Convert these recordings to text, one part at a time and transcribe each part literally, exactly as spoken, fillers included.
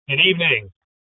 Good evening.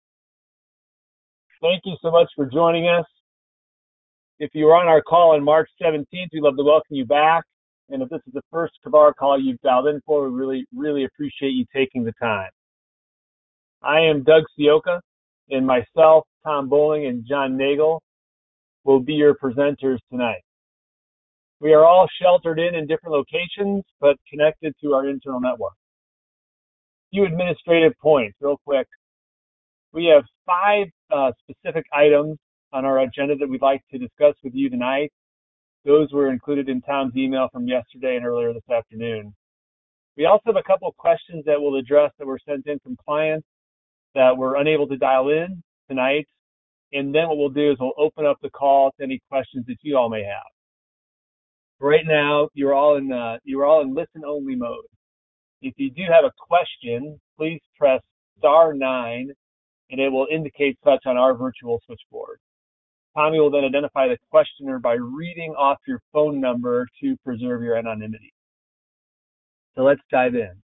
Thank you so much for joining us. If you were on our call on March seventeenth, we'd love to welcome you back. And if this is the first Kabar call you've dialed in for, we really, really appreciate you taking the time. I am Doug Sioka, and myself, Tom Bowling, and John Nagel will be your presenters tonight. We are all sheltered in in different locations, but connected to our internal network. A few administrative points, real quick. We have five uh, specific items on our agenda that we'd like to discuss with you tonight. Those were included in Tom's email from yesterday and earlier this afternoon. We also have a couple of questions that we'll address that were sent in from clients that were unable to dial in tonight. And then what we'll do is we'll open up the call to any questions that you all may have. Right now, you're all in uh, you're all in listen-only mode. If you do have a question, please press star nine, and it will indicate such on our virtual switchboard. Tommy will then identify the questioner by reading off your phone number to preserve your anonymity. So let's dive in.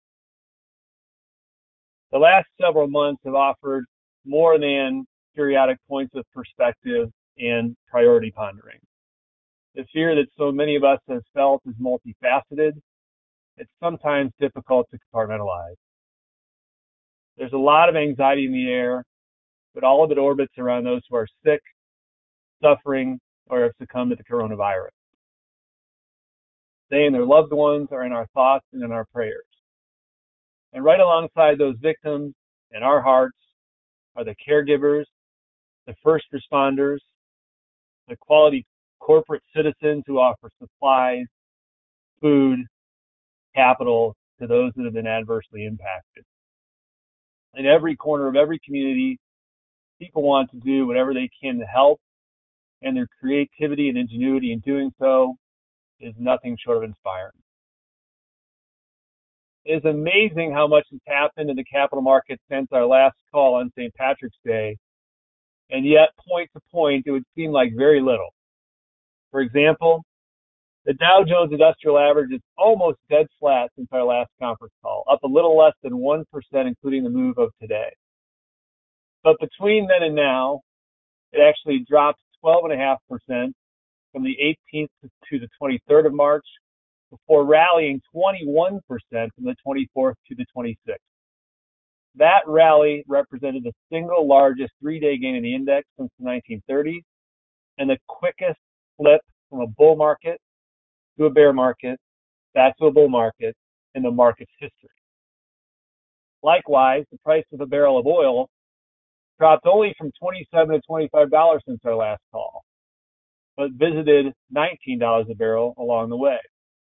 The last several months have offered more than periodic points of perspective and priority pondering. The fear that so many of us have felt is multifaceted. It's sometimes difficult to compartmentalize. There's a lot of anxiety in the air, but all of it orbits around those who are sick, suffering, or have succumbed to the coronavirus. They and their loved ones are in our thoughts and in our prayers. And right alongside those victims in our hearts are the caregivers, the first responders, the quality corporate citizens who offer supplies, food, capital to those that have been adversely impacted. In every corner of every community, people want to do whatever they can to help, and their creativity and ingenuity in doing so is nothing short of inspiring. It is amazing how much has happened in the capital markets since our last call on Saint Patrick's Day, and yet point to point, it would seem like very little. For example, the Dow Jones Industrial Average is almost dead flat since our last conference call, up a little less than one percent, including the move of today. But between then and now, it actually dropped twelve point five percent from the eighteenth to the twenty-third of March, before rallying twenty-one percent from the twenty-fourth to the twenty-sixth. That rally represented the single largest three-day gain in the index since the nineteen thirties, and the quickest flip from a bull market to a bear market, back to a bull market in the market's history. Likewise, the price of a barrel of oil dropped only from twenty-seven dollars to twenty-five dollars since our last call, but visited nineteen dollars a barrel along the way.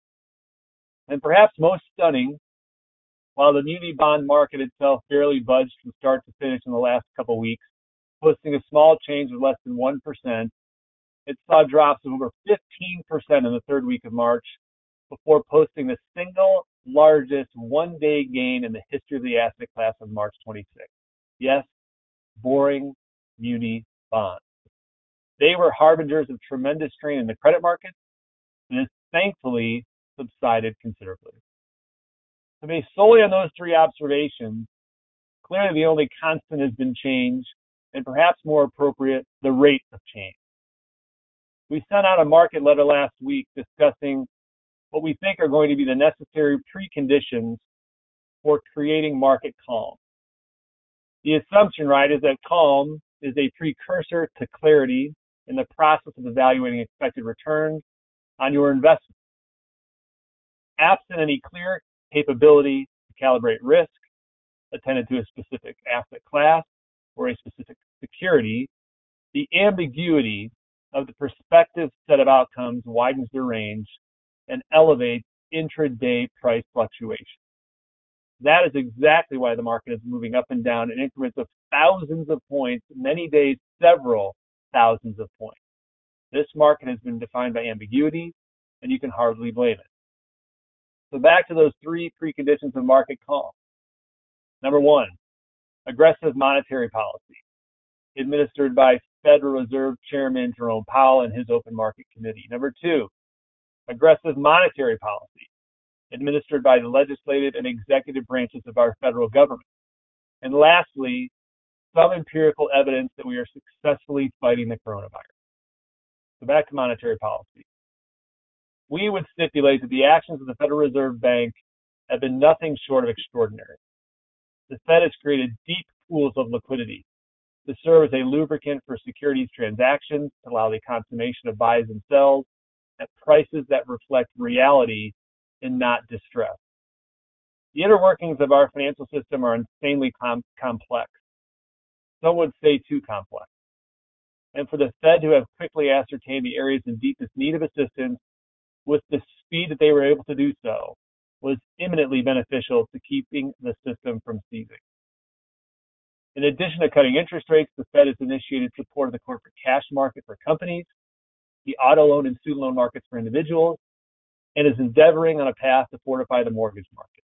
And perhaps most stunning, while the muni bond market itself barely budged from start to finish in the last couple of weeks, posting a small change of less than one percent, it saw drops of over fifteen percent in the third week of March, before posting the single largest one-day gain in the history of the asset class on March twenty-sixth. Yes, boring muni bonds. They were harbingers of tremendous strain in the credit markets, and has thankfully subsided considerably. So based solely on those three observations, clearly the only constant has been change, and perhaps more appropriate, the rate of change. We sent out a market letter last week discussing what we think are going to be the necessary preconditions for creating market calm. The assumption, right, is that calm is a precursor to clarity in the process of evaluating expected returns on your investment. Absent any clear capability to calibrate risk attended to a specific asset class or a specific security, the ambiguity of the prospective set of outcomes widens their range and elevates intraday price fluctuation. That is exactly why the market is moving up and down in increments of thousands of points, many days several thousands of points. This market has been defined by ambiguity, and you can hardly blame it. So back to those three preconditions of market calm. Number one, aggressive monetary policy, administered by Federal Reserve Chairman Jerome Powell and his Open Market Committee. Number two, aggressive monetary policy, administered by the legislative and executive branches of our federal government. And lastly, some empirical evidence that we are successfully fighting the coronavirus. So back to monetary policy. We would stipulate that the actions of the Federal Reserve Bank have been nothing short of extraordinary. The Fed has created deep pools of liquidity to serve as a lubricant for securities transactions, to allow the consummation of buys and sells at prices that reflect reality and not distress. The inner workings of our financial system are insanely com- complex. Some would say too complex. And for the Fed to have quickly ascertained the areas in deepest need of assistance with the speed that they were able to do so was eminently beneficial to keeping the system from seizing. In addition to cutting interest rates, the Fed has initiated support of the corporate cash market for companies, the auto loan and student loan markets for individuals, and is endeavoring on a path to fortify the mortgage market.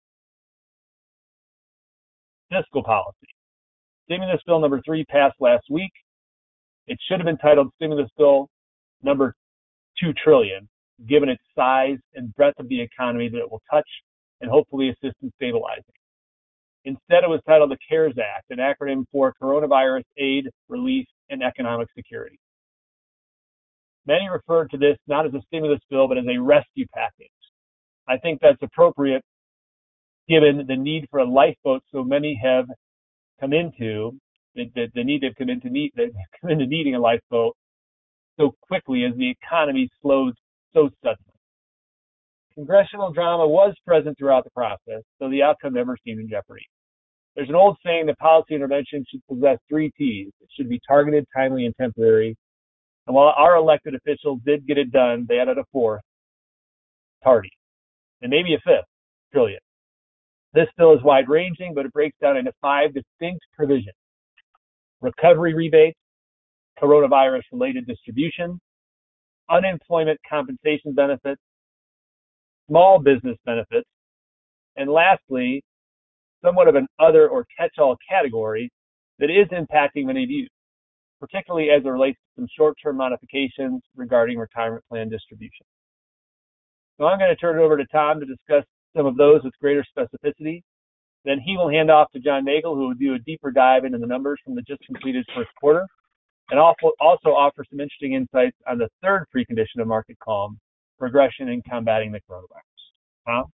Fiscal policy. Stimulus bill number three passed last week. It should have been titled Stimulus bill number two trillion, given its size and breadth of the economy that it will touch and hopefully assist in stabilizing. Instead, it was titled the CARES Act, an acronym for Coronavirus Aid, Relief, and Economic Security. Many referred to this not as a stimulus bill, but as a rescue package. I think that's appropriate given the need for a lifeboat so many have come into, the, the, the need they've come into, need, they've come into needing a lifeboat so quickly as the economy slows so suddenly. Congressional drama was present throughout the process, so the outcome never seemed in jeopardy. There's an old saying that policy intervention should possess three T's. It should be targeted, timely, and temporary. And while our elected officials did get it done, they added a fourth, tardy, and maybe a fifth, trillion. This bill is wide-ranging, but it breaks down into five distinct provisions: recovery rebates, coronavirus-related distribution, unemployment compensation benefits, small business benefits, and lastly, somewhat of an other or catch-all category that is impacting many of you, particularly as it relates to some short-term modifications regarding retirement plan distribution. So I'm going to turn it over to Tom to discuss some of those with greater specificity. Then he will hand off to John Nagel, who will do a deeper dive into the numbers from the just completed first quarter, and also offer some interesting insights on the third precondition of market calm, progression in combating the coronavirus. Tom?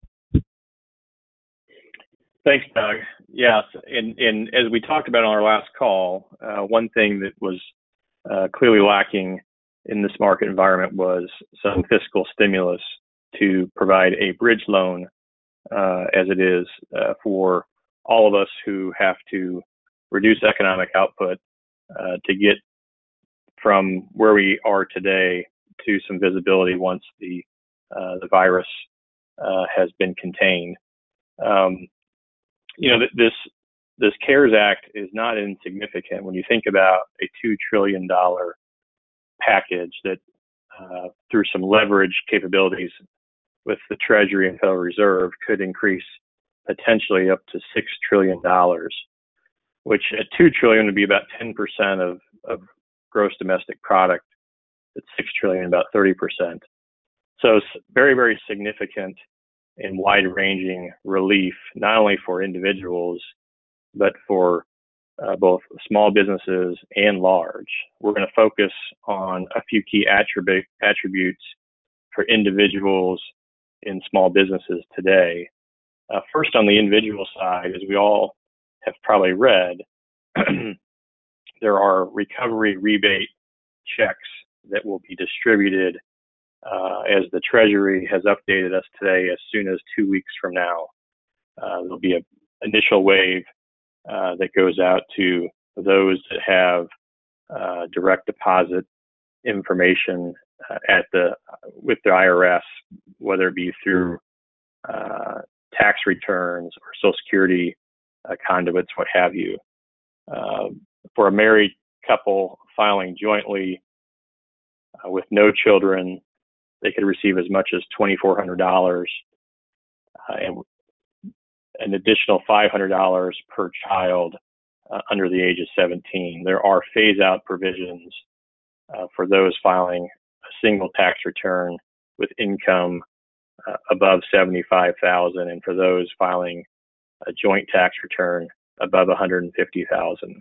Thanks, Doug. Yes, and, and as we talked about on our last call, uh, one thing that was uh, clearly lacking in this market environment was some fiscal stimulus to provide a bridge loan, uh, as it is uh, for all of us who have to reduce economic output uh, to get from where we are today to some visibility once the uh, the virus uh, has been contained. Um, you know, this this CARES Act is not insignificant when you think about a two trillion dollars package that, uh, through some leverage capabilities with the Treasury and Federal Reserve, could increase potentially up to six trillion dollars, which at two trillion dollars would be about ten percent of, of gross domestic product. At six trillion dollars, about thirty percent. So it's very, very significant and wide-ranging relief, not only for individuals, but for uh, both small businesses and large. We're going to focus on a few key attribute, attributes for individuals in small businesses today. Uh, first, on the individual side, as we all have probably read, there are recovery rebate checks that will be distributed uh, as the Treasury has updated us today, as soon as two weeks from now. Uh, there'll be an initial wave uh, that goes out to those that have uh, direct deposit information uh, at the with the I R S, whether it be through uh, tax returns or Social Security uh, conduits, what have you. Uh, for a married couple filing jointly uh, with no children, they could receive as much as twenty-four hundred dollars uh, and an additional five hundred dollars per child uh, under the age of seventeen. There are phase-out provisions uh, for those filing a single tax return with income uh, above seventy-five thousand dollars, and for those filing a joint tax return above one hundred fifty thousand.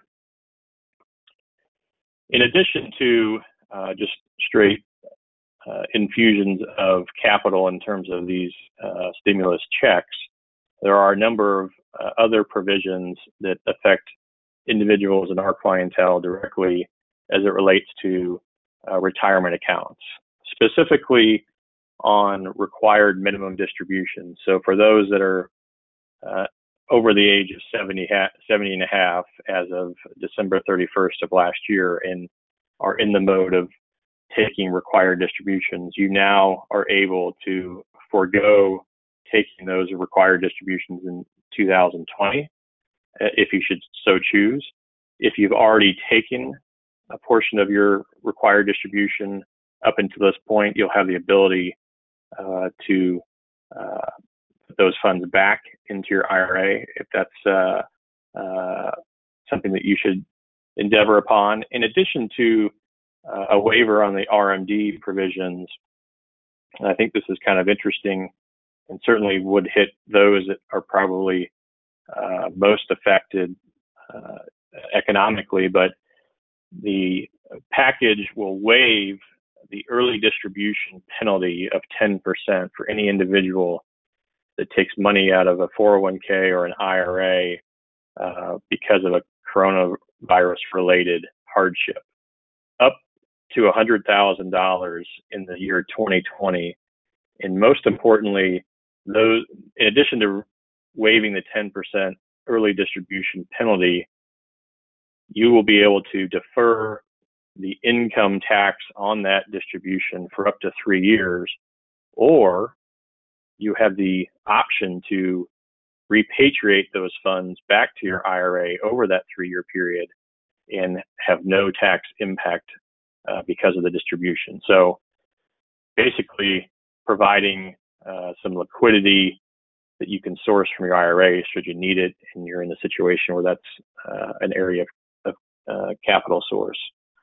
In addition to uh, just straight uh, infusions of capital in terms of these uh, stimulus checks, there are a number of uh, other provisions that affect individuals in our clientele directly as it relates to uh, retirement accounts, specifically on required minimum distributions. So for those that are uh, over the age of seventy, seventy and a half as of December thirty-first of last year and are in the mode of taking required distributions, you now are able to forego taking those required distributions in two thousand twenty, if you should so choose. If you've already taken a portion of your required distribution up until this point, you'll have the ability uh, to uh, put those funds back into your I R A if that's uh, uh, something that you should endeavor upon. In addition to uh, a waiver on the R M D provisions, and I think this is kind of interesting and certainly would hit those that are probably uh, most affected uh, economically, but the package will waive the early distribution penalty of ten percent for any individual that takes money out of a four oh one k or an I R A uh, because of a coronavirus related hardship, up to one hundred thousand dollars in the year twenty twenty. And most importantly, those, in addition to waiving the ten percent early distribution penalty, you will be able to defer the income tax on that distribution for up to three years, or you have the option to repatriate those funds back to your I R A over that three-year period and have no tax impact uh, because of the distribution. So basically providing uh, some liquidity that you can source from your I R A should you need it and you're in a situation where that's uh, an area of, of uh, capital source.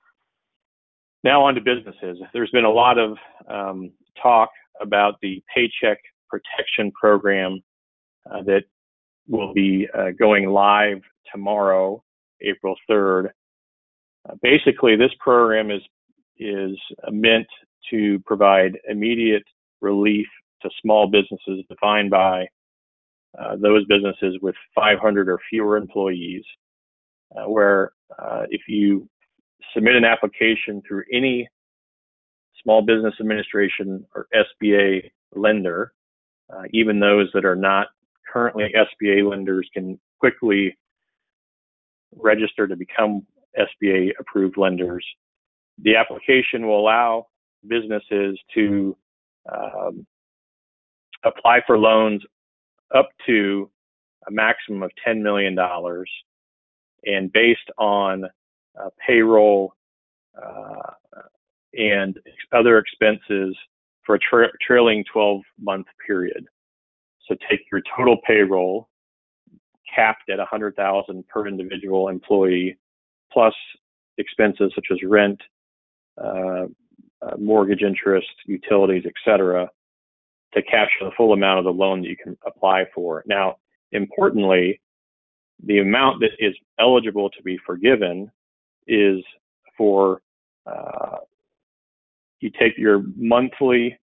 Now on to businesses. There's been a lot of um, talk about the Paycheck Protection Program uh, that will be uh, going live tomorrow, April third. Uh, basically, this program is is meant to provide immediate relief to small businesses defined by uh, those businesses with five hundred or fewer employees, uh, where uh, if you submit an application through any Small Business Administration or S B A lender, uh, even those that are not currently S B A lenders can quickly register to become S B A approved lenders. The application will allow businesses to um, apply for loans up to a maximum of ten million dollars, and based on uh, payroll uh, and other expenses for a tra- trailing twelve month period. So take your total payroll capped at one hundred thousand dollars per individual employee, plus expenses such as rent, uh, uh, mortgage interest, utilities, et cetera, to capture the full amount of the loan that you can apply for. Now, importantly, the amount that is eligible to be forgiven is for, uh, you take your monthly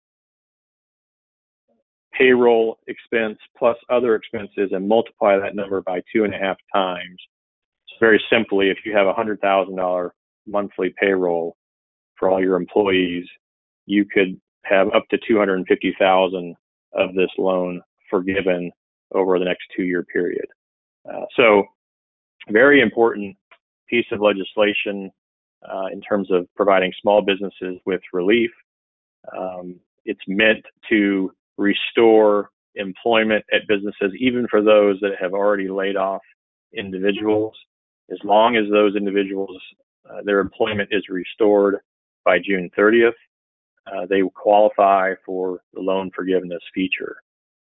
payroll expense plus other expenses and multiply that number by two and a half times. So very simply, if you have a one hundred thousand dollars monthly payroll for all your employees, you could have up to two hundred fifty thousand dollars of this loan forgiven over the next two-year period. Uh, so very important piece of legislation uh, in terms of providing small businesses with relief. Um, it's meant to restore employment at businesses, even for those that have already laid off individuals. As long as those individuals, uh, their employment is restored by June thirtieth, uh, they will qualify for the loan forgiveness feature.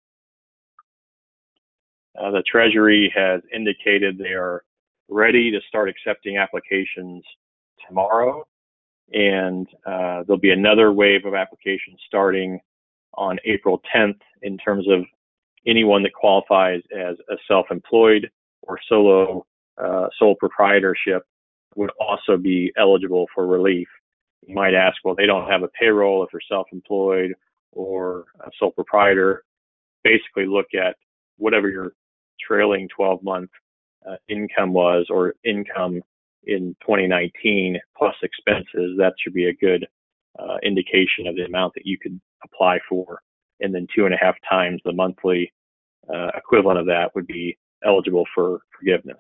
Uh, the Treasury has indicated they are ready to start accepting applications tomorrow, and uh, there'll be another wave of applications starting on April tenth in terms of anyone that qualifies as a self-employed or solo uh, sole proprietorship would also be eligible for relief. You might ask, well, they don't have a payroll if they're self-employed or a sole proprietor. Basically look at whatever your trailing twelve month uh, income was, or income in twenty nineteen plus expenses. That should be a good uh, indication of the amount that you could apply for. And then two and a half times the monthly uh, equivalent of that would be eligible for forgiveness.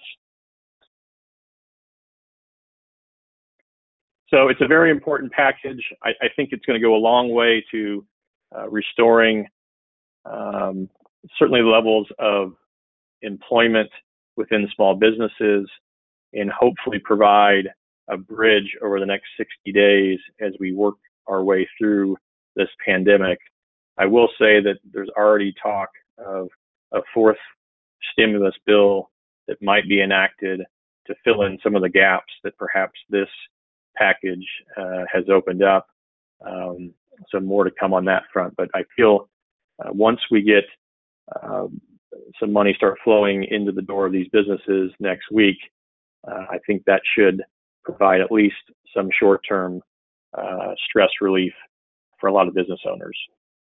So it's a very important package. I, I think it's going to go a long way to uh, restoring um, certainly levels of employment within small businesses, and hopefully provide a bridge over the next sixty days as we work our way through this pandemic. I will say that there's already talk of a fourth stimulus bill that might be enacted to fill in some of the gaps that perhaps this package uh, has opened up. Um, so more to come on that front. But I feel uh, once we get um, some money start flowing into the door of these businesses next week, uh, I think that should provide at least some short-term uh, stress relief for a lot of business owners.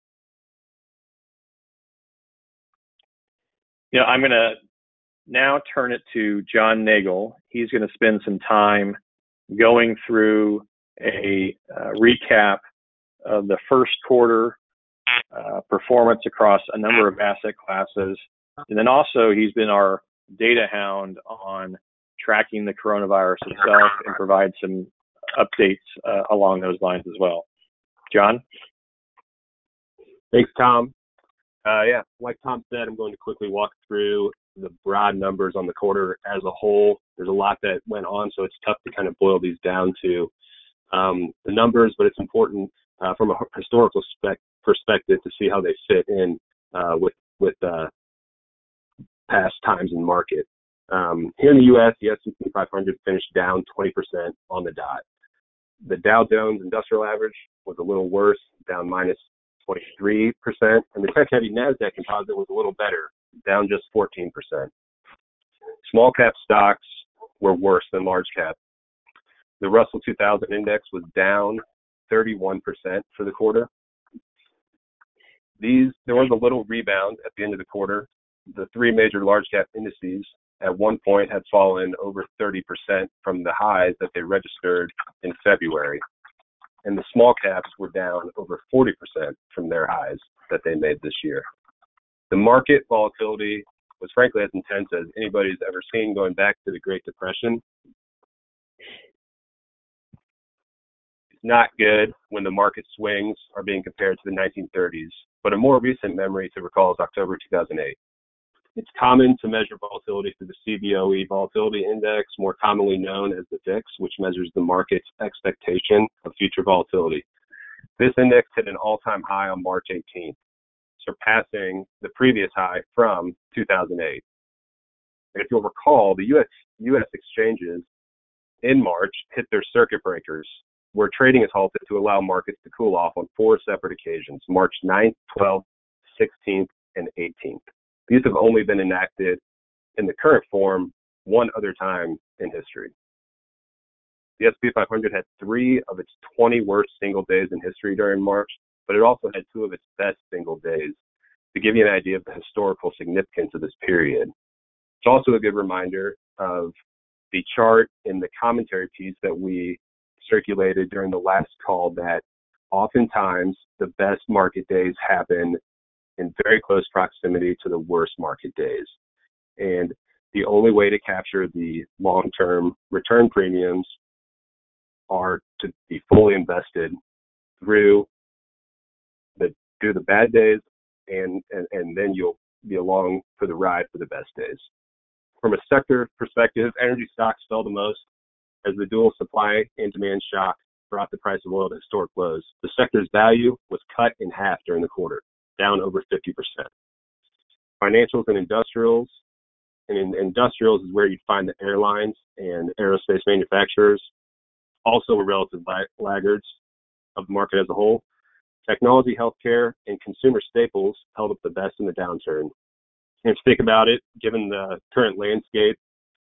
You know, I'm going to now turn it to John Nagel. He's going to spend some time going through a uh, recap of the first quarter uh, performance across a number of asset classes. And then also he's been our data hound on tracking the coronavirus itself and provide some updates uh, along those lines as well. John? Thanks, Tom. Uh, yeah, like Tom said, I'm going to quickly walk through the broad numbers on the quarter as a whole. There's a lot that went on, so it's tough to kind of boil these down to um, the numbers, but it's important uh, from a historical spec- perspective to see how they fit in uh, with with uh, past times in market. Um, here in the U S, the S and P five hundred finished down twenty percent on the dot. The Dow Jones Industrial Average was a little worse, down minus twenty-three percent, and the tech-heavy NASDAQ composite was a little better, down just fourteen percent. Small cap stocks were worse than large cap. The Russell two thousand index was down thirty-one percent for the quarter. These there was a little rebound at the end of the quarter. The three major large cap indices at one point had fallen over thirty percent from the highs that they registered in February. And the small caps were down over forty percent from their highs that they made this year. The market volatility was frankly as intense as anybody's ever seen going back to the Great Depression. It's not good when the market swings are being compared to the nineteen thirties, but a more recent memory to recall is October two thousand eight. It's common to measure volatility through the C B O E Volatility Index, more commonly known as the V I X, which measures the market's expectation of future volatility. This index hit an all-time high on March eighteenth, surpassing the previous high from two thousand eight. And if you'll recall, the U S U S exchanges in March hit their circuit breakers, where trading is halted to allow markets to cool off on four separate occasions: March ninth, twelfth, sixteenth, and eighteenth. These have only been enacted in the current form one other time in history. The S and P five hundred had three of its twenty worst single days in history during March, but it also had two of its best single days, to give you an idea of the historical significance of this period. It's also a good reminder of the chart in the commentary piece that we circulated during the last call, that oftentimes the best market days happen in very close proximity to the worst market days. And the only way to capture the long-term return premiums are to be fully invested through the through the bad days, and, and, and then you'll be along for the ride for the best days. From a sector perspective, energy stocks fell the most as the dual supply and demand shock brought the price of oil to historic lows. The sector's value was cut in half during the quarter, down over fifty percent. Financials and industrials, and in industrials is where you find the airlines and aerospace manufacturers, also were relative laggards of the market as a whole. Technology, healthcare, and consumer staples held up the best in the downturn. And if you think about it, given the current landscape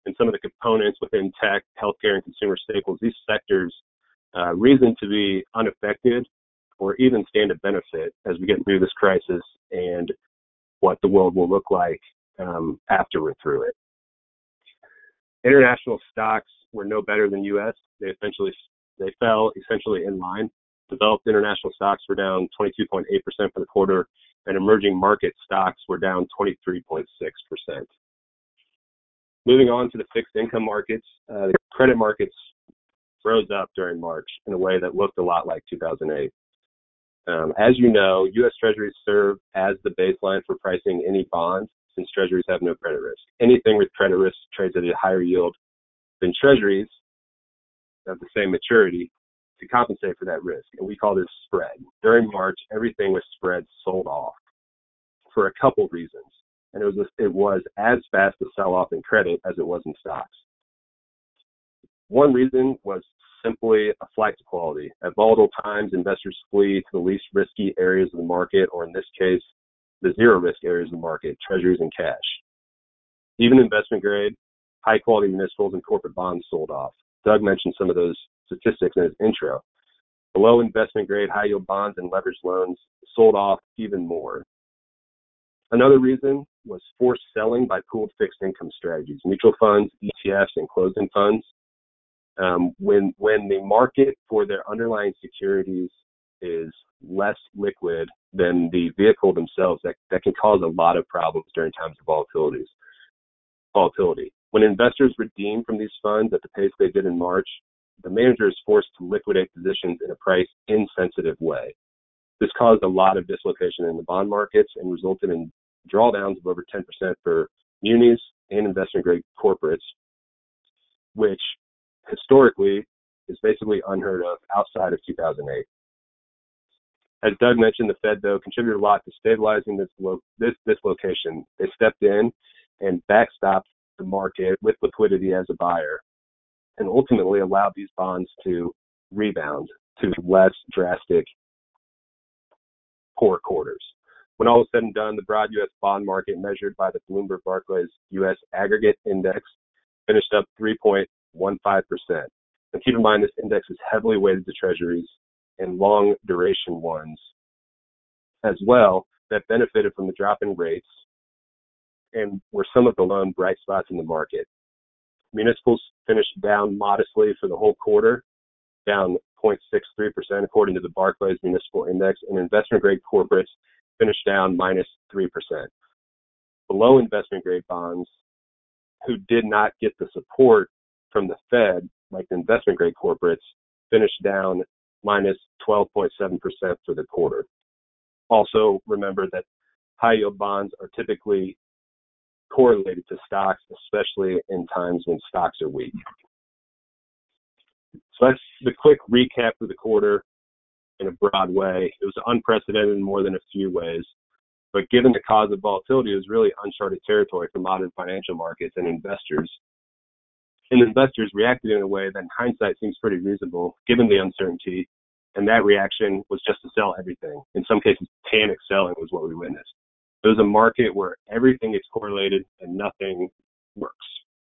and some of the components within tech, healthcare, and consumer staples, these sectors uh, reason to be unaffected or even stand to benefit as we get through this crisis and what the world will look like um, after we're through it. International stocks were no better than U S. They essentially they fell essentially in line. Developed international stocks were down twenty-two point eight percent for the quarter, and emerging market stocks were down twenty-three point six percent. Moving on to the fixed income markets, uh, the credit markets rose up during March in a way that looked a lot like two thousand eight. Um, as you know, U S Treasuries serve as the baseline for pricing any bonds since Treasuries have no credit risk. Anything with credit risk trades at a higher yield than Treasuries of the same maturity to compensate for that risk, and we call this spread. During March, everything with spread sold off for a couple reasons, and it was it was as fast a sell-off in credit as it was in stocks. One reason was simply a flight to quality. At volatile times, investors flee to the least risky areas of the market, or in this case, the zero risk areas of the market, treasuries and cash. Even investment grade, high quality municipals and corporate bonds sold off. Doug mentioned some of those statistics in his intro. Below investment grade, high yield bonds and leveraged loans sold off even more. Another reason was forced selling by pooled fixed income strategies, mutual funds, E T Fs, and closed-end funds. Um, when when the market for their underlying securities is less liquid than the vehicle themselves, that, that can cause a lot of problems during times of volatilities. Volatility. When investors redeem from these funds at the pace they did in March, the manager is forced to liquidate positions in a price insensitive way. This caused a lot of dislocation in the bond markets and resulted in drawdowns of over ten percent for munis and investment-grade corporates, which historically is basically unheard of outside of two thousand eight. As Doug mentioned, the Fed, though, contributed a lot to stabilizing this, lo- this dislocation. They stepped in and backstopped the market with liquidity as a buyer and ultimately allowed these bonds to rebound to less drastic poor quarters. When all was said and done, the broad U S bond market measured by the Bloomberg Barclays U S Aggregate Index finished up three point one five percent. And keep in mind, this index is heavily weighted to treasuries and long duration ones as well that benefited from the drop in rates and were some of the lone bright spots in the market. Municipals finished down modestly for the whole quarter, down zero point six three percent according to the Barclays Municipal Index, and investment-grade corporates finished down minus three percent. Below investment-grade bonds, who did not get the support from the Fed, like the investment-grade corporates, finished down minus twelve point seven percent for the quarter. Also, remember that high-yield bonds are typically correlated to stocks, especially in times when stocks are weak. So that's the quick recap of the quarter in a broad way. It was unprecedented in more than a few ways, but given the cause of volatility, it was really uncharted territory for modern financial markets and investors. And investors reacted in a way that in hindsight seems pretty reasonable given the uncertainty, and that reaction was just to sell everything. In some cases, panic selling was what we witnessed. It was a market where everything is correlated and nothing works.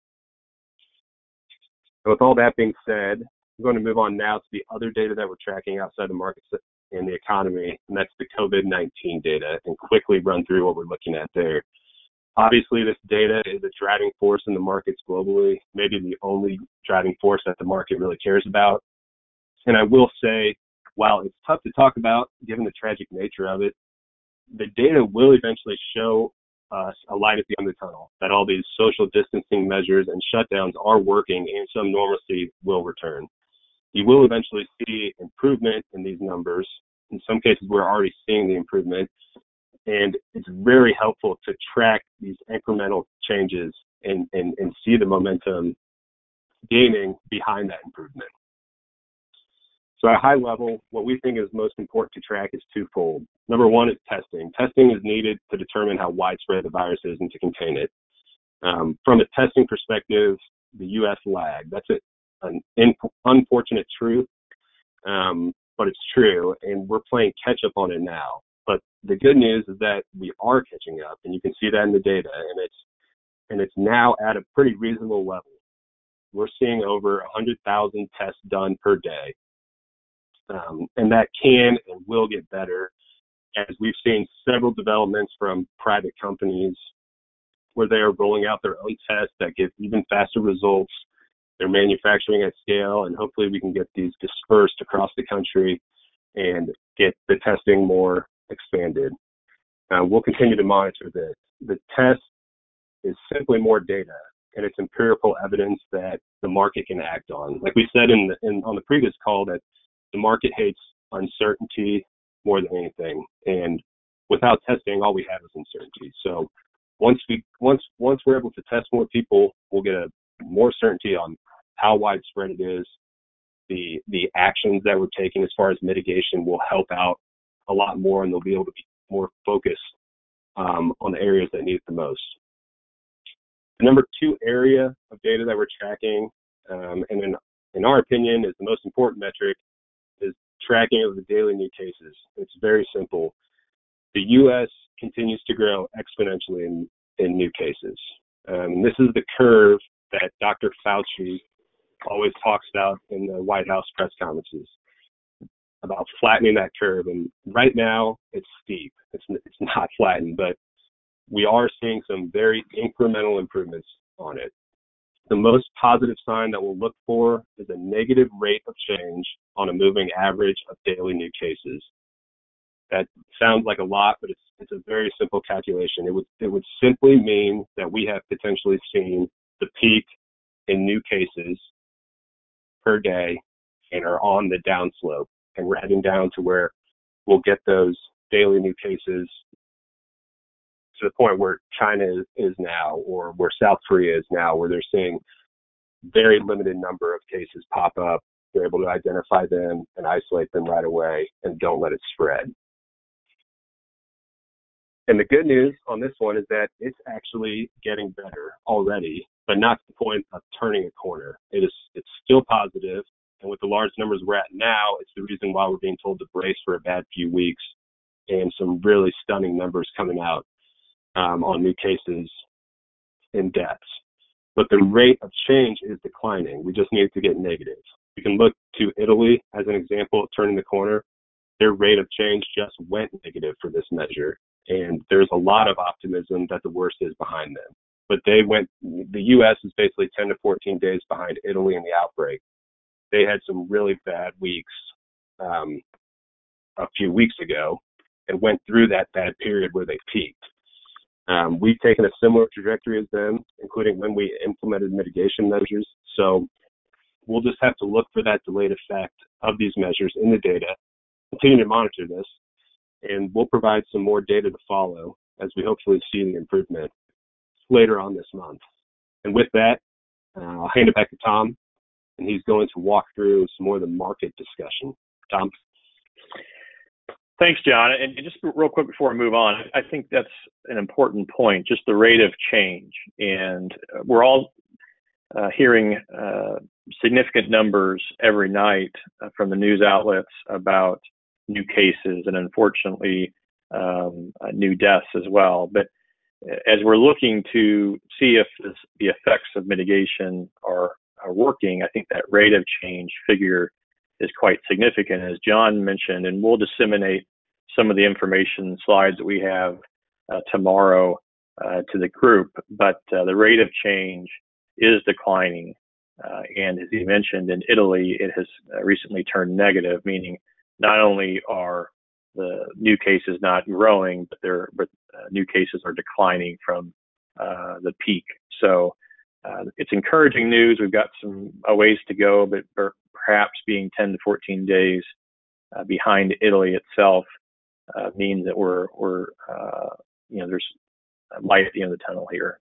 And with all that being said, I'm going to move on now to the other data that we're tracking outside the markets and the economy, and that's the COVID nineteen data, and quickly run through what we're looking at there. Obviously, this data is a driving force in the markets globally, maybe the only driving force that the market really cares about. And I will say, while it's tough to talk about, given the tragic nature of it, the data will eventually show us a light at the end of the tunnel, that all these social distancing measures and shutdowns are working and some normalcy will return. You will eventually see improvement in these numbers. In some cases, we're already seeing the improvement, and it's very helpful to track these incremental changes and, and, and see the momentum gaining behind that improvement. So at a high level, what we think is most important to track is twofold. Number one is testing. Testing is needed to determine how widespread the virus is and to contain it. Um, from a testing perspective, the U S lagged. That's a, an in, unfortunate truth, um, but it's true, and we're playing catch up on it now. But the good news is that we are catching up, and you can see that in the data, and it's and it's now at a pretty reasonable level. We're seeing over one hundred thousand tests done per day, um, and that can and will get better as we've seen several developments from private companies where they are rolling out their own tests that give even faster results. They're manufacturing at scale, and hopefully we can get these dispersed across the country and get the testing more expanded. Uh, we'll continue to monitor this. The test is simply more data, and it's empirical evidence that the market can act on. Like we said in, the, in on the previous call, that the market hates uncertainty more than anything, and without testing, all we have is uncertainty. So once we once once we're able to test more people, we'll get a more certainty on how widespread it is. The the actions that we're taking as far as mitigation will help out a lot more, and they'll be able to be more focused um, on the areas that need it the most. The number two area of data that we're tracking, um, and in, in our opinion is the most important metric, is tracking of the daily new cases. It's very simple. The U S continues to grow exponentially in, in new cases. Um, this is the curve that Doctor Fauci always talks about in the White House press conferences, about flattening that curve. And right now it's steep. It's, it's not flattened, but we are seeing some very incremental improvements on it. The most positive sign that we'll look for is a negative rate of change on a moving average of daily new cases. That sounds like a lot, but it's it's a very simple calculation. It would it would simply mean that we have potentially seen the peak in new cases per day and are on the downslope, and we're heading down to where we'll get those daily new cases to the point where China is, is now, or where South Korea is now, where they're seeing very limited number of cases pop up. They're able to identify them and isolate them right away and don't let it spread. And the good news on this one is that it's actually getting better already, but not to the point of turning a corner. It is, it's still positive, and with the large numbers we're at now, it's the reason why we're being told to brace for a bad few weeks and some really stunning numbers coming out um, on new cases and deaths. But the rate of change is declining. We just need it to get negative. We can look to Italy as an example of turning the corner. Their rate of change just went negative for this measure. And there's a lot of optimism that the worst is behind them. But they went, the U S is basically ten to fourteen days behind Italy in the outbreak. They had some really bad weeks um, a few weeks ago and went through that bad period where they peaked. Um, we've taken a similar trajectory as them, including when we implemented mitigation measures. So we'll just have to look for that delayed effect of these measures in the data, continue to monitor this, and we'll provide some more data to follow as we hopefully see the improvement later on this month. And with that, uh, I'll hand it back to Tom, and he's going to walk through some more of the market discussion. Tom? Thanks, John. And just real quick before I move on, I think that's an important point, just the rate of change. And we're all uh, hearing uh, significant numbers every night uh, from the news outlets about new cases and unfortunately um, uh, new deaths as well. But as we're looking to see if this, the effects of mitigation are, are working, I think that rate of change figure is quite significant, as John mentioned, and we'll disseminate some of the information slides that we have uh, tomorrow uh, to the group. But uh, the rate of change is declining. Uh, and as he mentioned, in Italy, it has uh, recently turned negative, meaning not only are the new cases not growing, but their but uh, new cases are declining from uh, the peak. So uh, it's encouraging news. We've got some a ways to go, but per, perhaps being ten to fourteen days uh, behind Italy itself uh, means that we're we're uh, you know there's light at the end of the tunnel here.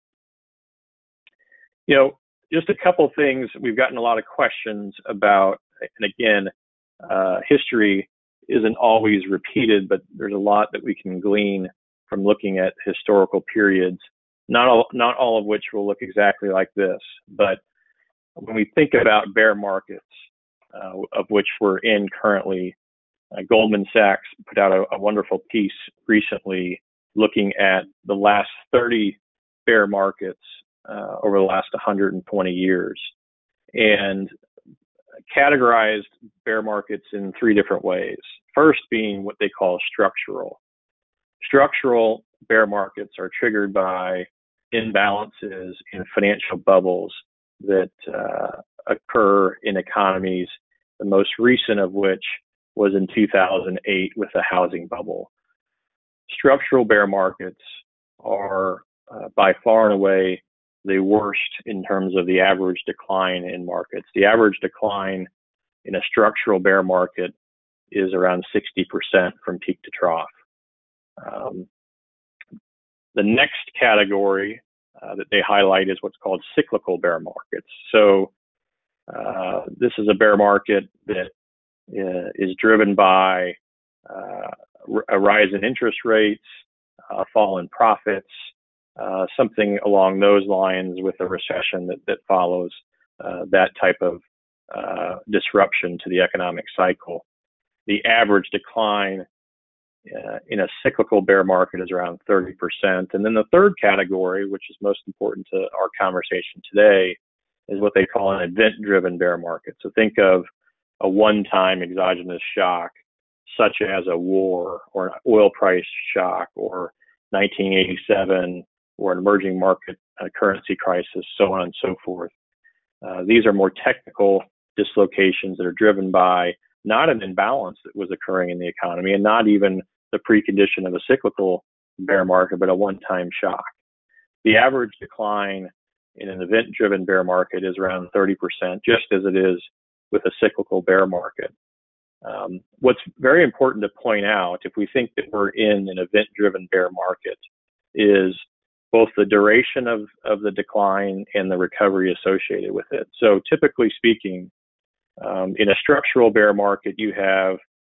You know, just a couple of things. We've gotten a lot of questions about, and again, uh, history isn't always repeated, but there's a lot that we can glean from looking at historical periods. Not all, not all of which will look exactly like this, but when we think about bear markets, uh, of which we're in currently, uh, Goldman Sachs put out a, a wonderful piece recently looking at the last thirty bear markets uh, over the last one hundred twenty years, and categorized bear markets in three different ways. First being what they call structural. Structural bear markets are triggered by imbalances in financial bubbles that uh, occur in economies, the most recent of which was in two thousand eight with the housing bubble. Structural bear markets are uh, by far and away the worst in terms of the average decline in markets. The average decline in a structural bear market is around sixty percent from peak to trough. Um, the next category uh, that they highlight is what's called cyclical bear markets. So uh, this is a bear market that uh, is driven by uh, a rise in interest rates, a fall in profits, uh, something along those lines with a recession that, that follows uh, that type of uh, disruption to the economic cycle. The average decline uh, in a cyclical bear market is around thirty percent. And then the third category, which is most important to our conversation today, is what they call an event-driven bear market. So think of a one-time exogenous shock, such as a war or an oil price shock or nineteen eighty-seven or an emerging market uh, currency crisis, so on and so forth. Uh, these are more technical dislocations that are driven by not an imbalance that was occurring in the economy and not even the precondition of a cyclical bear market, but a one-time shock. The average decline in an event-driven bear market is around thirty percent, just as it is with a cyclical bear market. Um, what's very important to point out, if we think that we're in an event-driven bear market, is both the duration of, of the decline and the recovery associated with it. So typically speaking, um, in a structural bear market, you have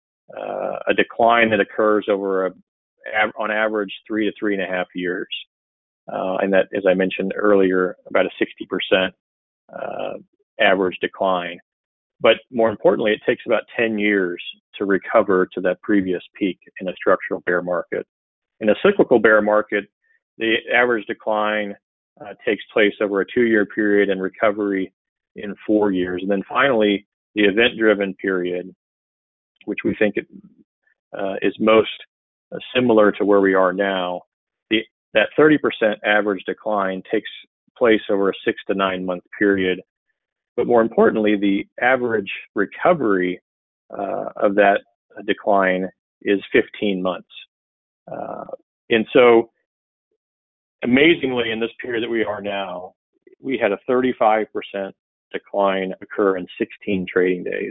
uh, a decline that occurs over, a, on average, three to three and a half years. Uh, and that, as I mentioned earlier, about a sixty percent uh, average decline. But more importantly, it takes about ten years to recover to that previous peak in a structural bear market. In a cyclical bear market, the average decline uh, takes place over a two-year period and recovery in four years. And then finally, the event-driven period, which we think it, uh, is most uh, similar to where we are now. The, that thirty percent average decline takes place over a six to nine month period. But more importantly, the average recovery uh, of that decline is fifteen months. Uh, and so, amazingly, in this period that we are now, we had a thirty-five percent decline occur in sixteen trading days.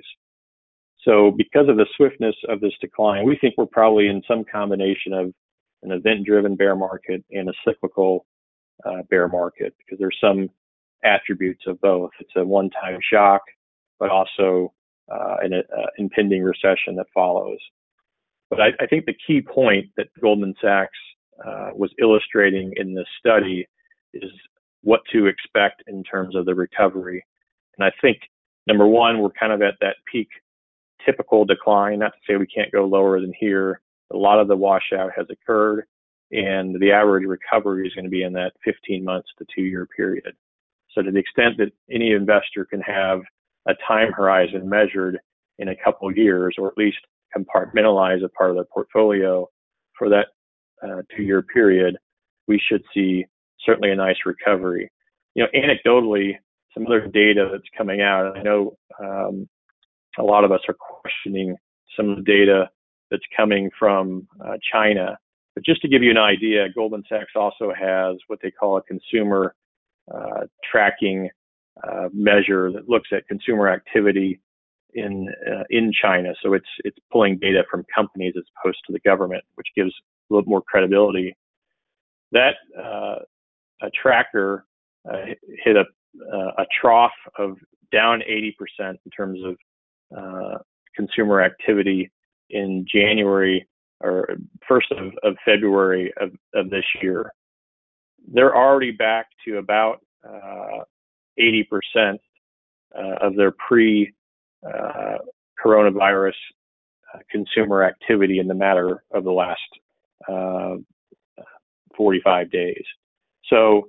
So because of the swiftness of this decline, we think we're probably in some combination of an event-driven bear market and a cyclical uh, bear market, because there's some attributes of both. It's a one-time shock, but also uh, an uh, impending recession that follows. But I, I think the key point that Goldman Sachs uh, was illustrating in this study is what to expect in terms of the recovery. And I think, number one, we're kind of at that peak typical decline, not to say we can't go lower than here. A lot of the washout has occurred, and the average recovery is going to be in that fifteen months to two-year period. So to the extent that any investor can have a time horizon measured in a couple of years, or at least compartmentalize a part of their portfolio for that uh, two-year period, we should see certainly a nice recovery. You know, anecdotally, some other data that's coming out, and I know um, a lot of us are questioning some of the data that's coming from uh, China. But just to give you an idea, Goldman Sachs also has what they call a consumer uh, tracking uh, measure that looks at consumer activity in uh, in China. So it's it's pulling data from companies as opposed to the government, which gives a little more credibility. That uh, a tracker uh, hit a uh, a trough of down eighty percent in terms of uh, consumer activity in January or first of, of February of, of this year. They're already back to about uh, eighty percent uh, of their pre uh, coronavirus uh, consumer activity in the matter of the last uh, forty-five days. So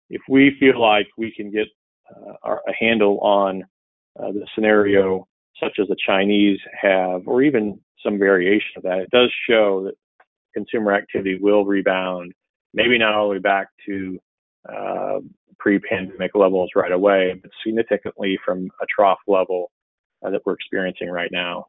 if we feel like we can get uh, our, a handle on uh, the scenario such as the Chinese have, or even some variation of that, it does show that consumer activity will rebound, maybe not all the way back to uh, pre-pandemic levels right away, but significantly from a trough level uh, that we're experiencing right now.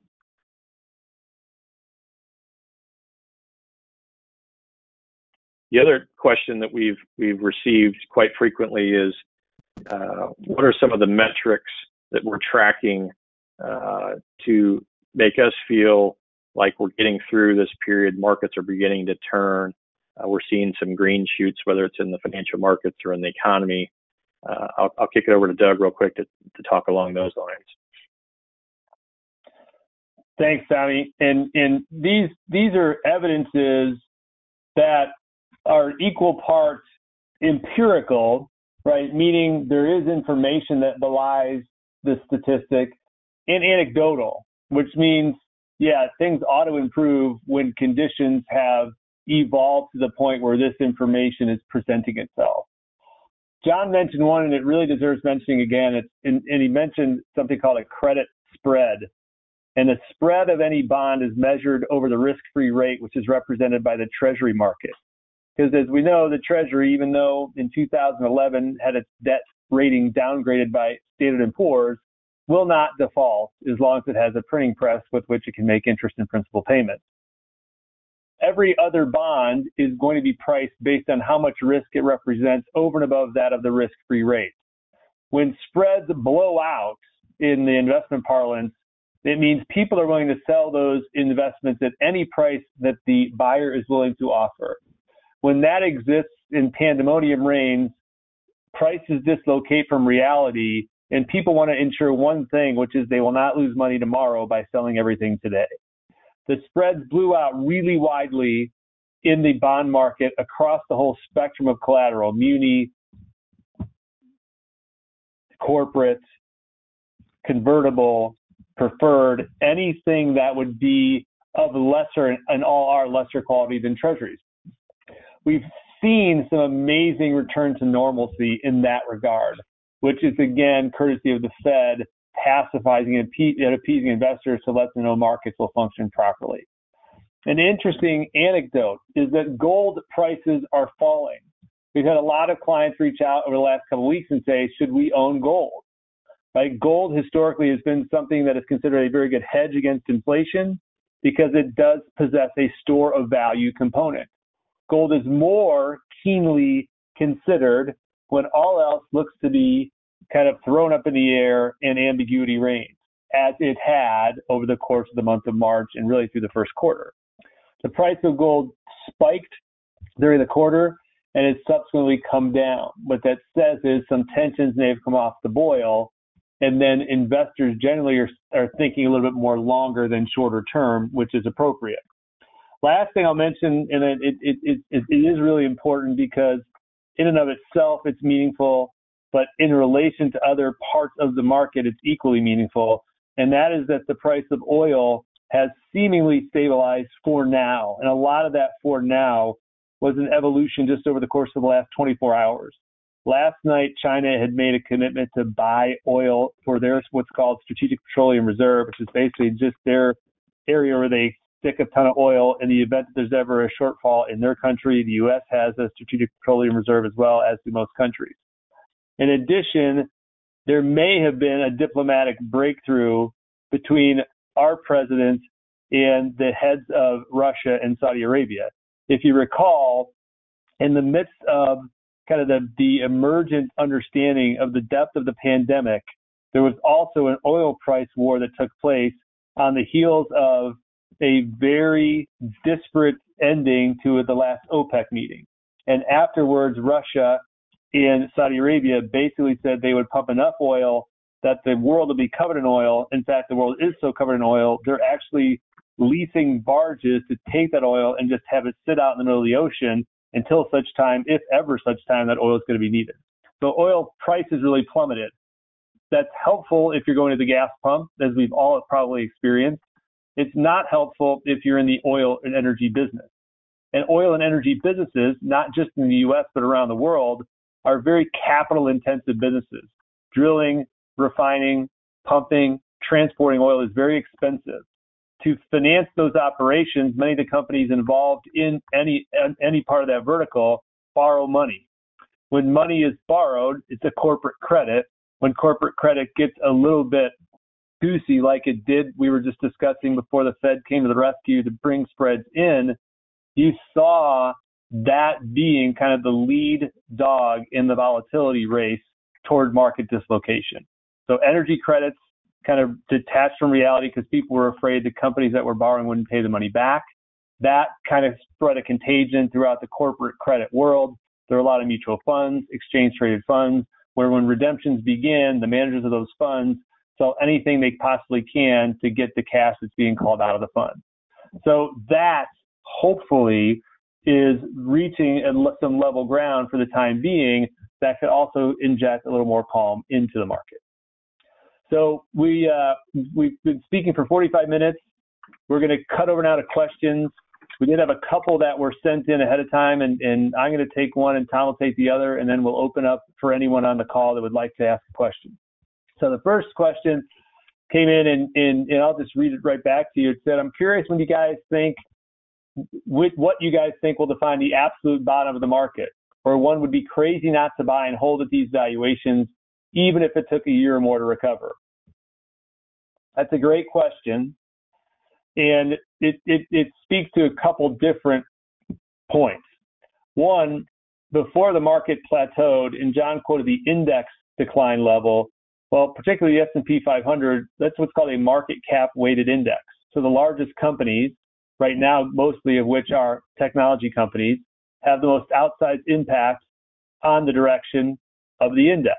The other question that we've we've received quite frequently is, uh, what are some of the metrics that we're tracking uh, to make us feel like we're getting through this period? Markets are beginning to turn. Uh, we're seeing some green shoots, whether it's in the financial markets or in the economy. Uh, I'll, I'll kick it over to Doug real quick to, to talk along those lines. Thanks, Tommy. And and these these are evidences that are equal parts empirical, right? Meaning there is information that belies the statistic, and anecdotal, which means, yeah, things ought to improve when conditions have evolved to the point where this information is presenting itself. John mentioned one, and it really deserves mentioning again. It's, and, and he mentioned something called a credit spread. And the spread of any bond is measured over the risk-free rate, which is represented by the Treasury market. Because as we know, the Treasury, even though in two thousand eleven had its debt rating downgraded by Standard and Poor's, will not default as long as it has a printing press with which it can make interest and principal payments. Every other bond is going to be priced based on how much risk it represents over and above that of the risk-free rate. When spreads blow out in the investment parlance, it means people are willing to sell those investments at any price that the buyer is willing to offer. When that exists in pandemonium reigns, prices dislocate from reality, and people want to ensure one thing, which is they will not lose money tomorrow by selling everything today. The spreads blew out really widely in the bond market across the whole spectrum of collateral, muni, corporate, convertible, preferred, anything that would be of lesser and all are lesser quality than treasuries. We've seen some amazing return to normalcy in that regard, which is, again, courtesy of the Fed pacifying and appeasing investors to let them know markets will function properly. An interesting anecdote is that gold prices are falling. We've had a lot of clients reach out over the last couple of weeks and say, should we own gold? Right? Gold historically has been something that is considered a very good hedge against inflation because it does possess a store of value component. Gold is more keenly considered when all else looks to be kind of thrown up in the air and ambiguity reigns, as it had over the course of the month of March and really through the first quarter. The price of gold spiked during the quarter and has subsequently come down. What that says is some tensions may have come off the boil, and then investors generally are, are thinking a little bit more longer than shorter term, which is appropriate. Last thing I'll mention, and it, it, it, it, it is really important because in and of itself it's meaningful, but in relation to other parts of the market it's equally meaningful, and that is that the price of oil has seemingly stabilized for now. And a lot of that for now was an evolution just over the course of the last twenty-four hours. Last night, China had made a commitment to buy oil for their what's called Strategic Petroleum Reserve, which is basically just their area where they stick a ton of oil in the event that there's ever a shortfall in their country. The U S has a Strategic Petroleum Reserve as well, as do most countries. In addition, there may have been a diplomatic breakthrough between our president and the heads of Russia and Saudi Arabia. If you recall, in the midst of kind of the, the emergent understanding of the depth of the pandemic, there was also an oil price war that took place on the heels of a very disparate ending to the last OPEC meeting. And afterwards, Russia and Saudi Arabia basically said they would pump enough oil that the world would be covered in oil. In fact, the world is so covered in oil, they're actually leasing barges to take that oil and just have it sit out in the middle of the ocean until such time, if ever such time, that oil is going to be needed. So oil prices really plummeted. That's helpful if you're going to the gas pump, as we've all probably experienced. It's not helpful if you're in the oil and energy business. And oil and energy businesses, not just in the U S, but around the world, are very capital-intensive businesses. Drilling, refining, pumping, transporting oil is very expensive. To finance those operations, many of the companies involved in any any part of that vertical borrow money. When money is borrowed, it's a corporate credit. When corporate credit gets a little bit goosey, like it did, we were just discussing before the Fed came to the rescue to bring spreads in, you saw that being kind of the lead dog in the volatility race toward market dislocation. So energy credits kind of detached from reality because people were afraid the companies that were borrowing wouldn't pay the money back. That kind of spread a contagion throughout the corporate credit world. There are a lot of mutual funds, exchange traded funds, where when redemptions begin, the managers of those funds sell anything they possibly can to get the cash that's being called out of the fund. So that hopefully is reaching some level ground for the time being that could also inject a little more calm into the market. So we, uh, we've been speaking for forty-five minutes. We're going to cut over now to questions. We did have a couple that were sent in ahead of time, and, and I'm going to take one and Tom will take the other, and then we'll open up for anyone on the call that would like to ask a question. So the first question came in, and, and, and I'll just read it right back to you. It said, I'm curious when you guys think, with what you guys think will define the absolute bottom of the market, or one would be crazy not to buy and hold at these valuations, even if it took a year or more to recover? That's a great question. And it, it, it speaks to a couple different points. One, before the market plateaued, and John quoted the index decline level, well, particularly the S and P five hundred, that's what's called a market cap weighted index. So the largest companies, right now, mostly of which are technology companies, have the most outsized impact on the direction of the index.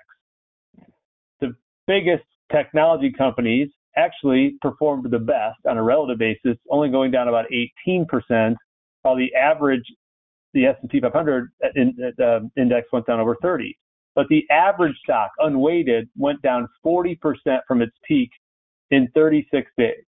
The biggest technology companies actually performed the best on a relative basis, only going down about eighteen percent, while the average, the S and P five hundred uh, index went down over thirty. But the average stock, unweighted, went down forty percent from its peak in thirty-six days.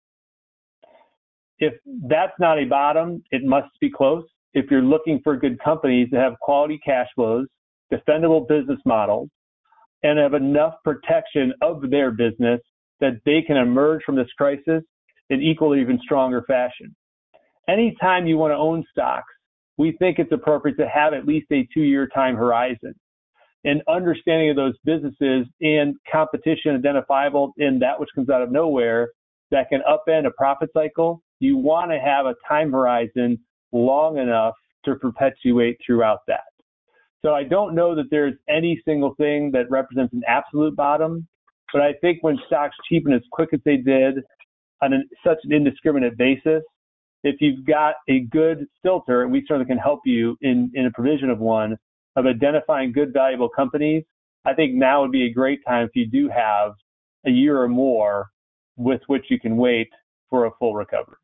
If that's not a bottom, it must be close. If you're looking for good companies that have quality cash flows, defendable business models, and have enough protection of their business that they can emerge from this crisis in equally even stronger fashion. Anytime you want to own stocks, we think it's appropriate to have at least a two-year time horizon. And understanding of those businesses and competition identifiable in that which comes out of nowhere that can upend a profit cycle, you want to have a time horizon long enough to perpetuate throughout that. So I don't know that there's any single thing that represents an absolute bottom, but I think when stocks cheapen as quick as they did on an, such an indiscriminate basis, if you've got a good filter, and we certainly can help you in, in a provision of one, of identifying good, valuable companies, I think now would be a great time if you do have a year or more with which you can wait for a full recovery.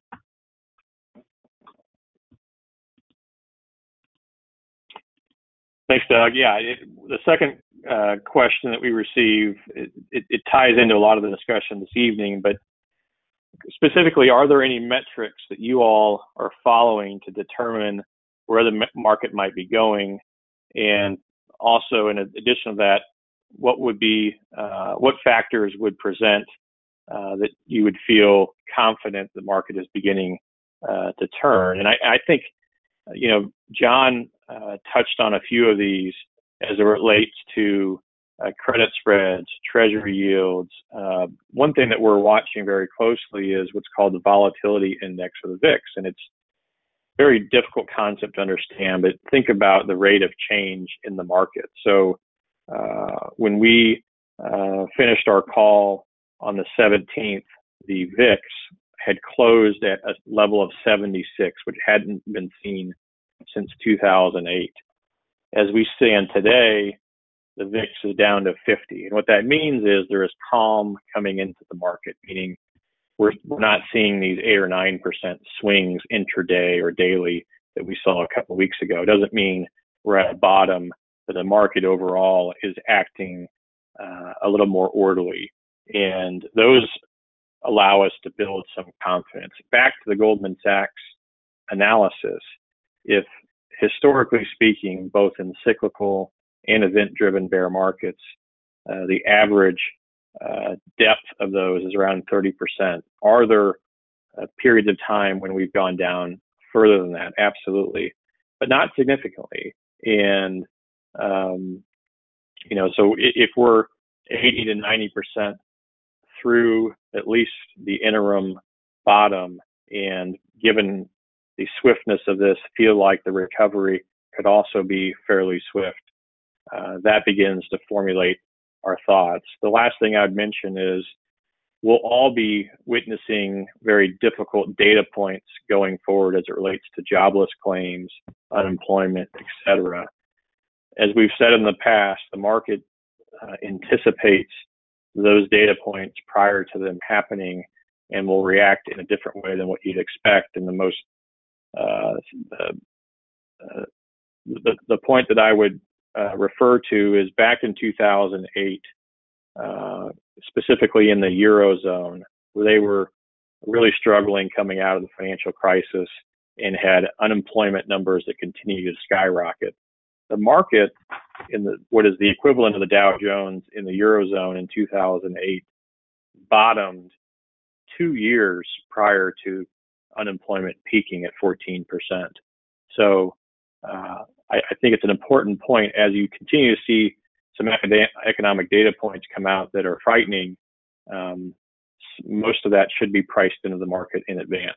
Thanks, Doug. Yeah, it, the second uh, question that we receive, it, it, it ties into a lot of the discussion this evening, but specifically, are there any metrics that you all are following to determine where the market might be going? And also, in addition to that, what would be, uh, what factors would present uh, that you would feel confident the market is beginning uh, to turn? And I, I think, you know, John uh, touched on a few of these as it relates to uh, credit spreads, treasury yields. Uh, one thing that we're watching very closely is what's called the volatility index, or the V I X, and it's a very difficult concept to understand, but think about the rate of change in the market. So uh, when we uh, finished our call on the seventeenth, the V I X had closed at a level of seventy-six, which hadn't been seen since two thousand eight. As we stand today, the V I X is down to fifty. And what that means is there is calm coming into the market, meaning we're, we're not seeing these eight or nine percent swings intraday or daily that we saw a couple of weeks ago. It doesn't mean we're at a bottom, but the market overall is acting uh, a little more orderly. And those allow us to build some confidence. Back to the Goldman Sachs analysis, if historically speaking, both in cyclical and event-driven bear markets, uh, the average uh, depth of those is around thirty percent. Are there uh, periods of time when we've gone down further than that? Absolutely, but not significantly. And, um, you know, so if we're eighty to ninety percent through at least the interim bottom, and given the swiftness of this, feel like the recovery could also be fairly swift, uh, that begins to formulate our thoughts. The last thing I'd mention is we'll all be witnessing very difficult data points going forward as it relates to jobless claims, unemployment, et cetera. As we've said in the past, the market uh, anticipates those data points prior to them happening and will react in a different way than what you'd expect. And the most, uh, uh, uh, the, the point that I would uh, refer to is back in two thousand eight, uh, specifically in the Eurozone, where they were really struggling coming out of the financial crisis and had unemployment numbers that continued to skyrocket. The market in the what is the equivalent of the Dow Jones in the Eurozone in two thousand eight bottomed two years prior to unemployment peaking at fourteen percent. So uh, I, I think it's an important point as you continue to see some economic data points come out that are frightening. Um, most of that should be priced into the market in advance.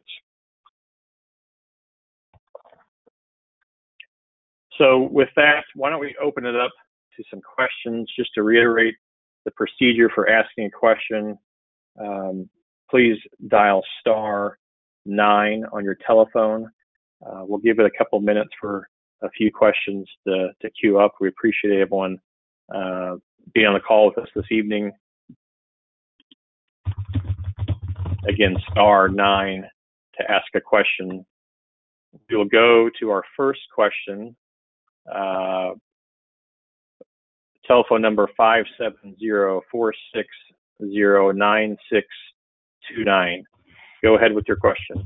So with that, why don't we open it up to some questions? Just to reiterate the procedure for asking a question, um, please dial star nine on your telephone. Uh, we'll give it a couple minutes for a few questions to, to queue up. We appreciate everyone uh, being on the call with us this evening. Again, star nine to ask a question. We will go to our first question. Uh, telephone number five seven zero, four six zero, nine six two nine. Go ahead with your question.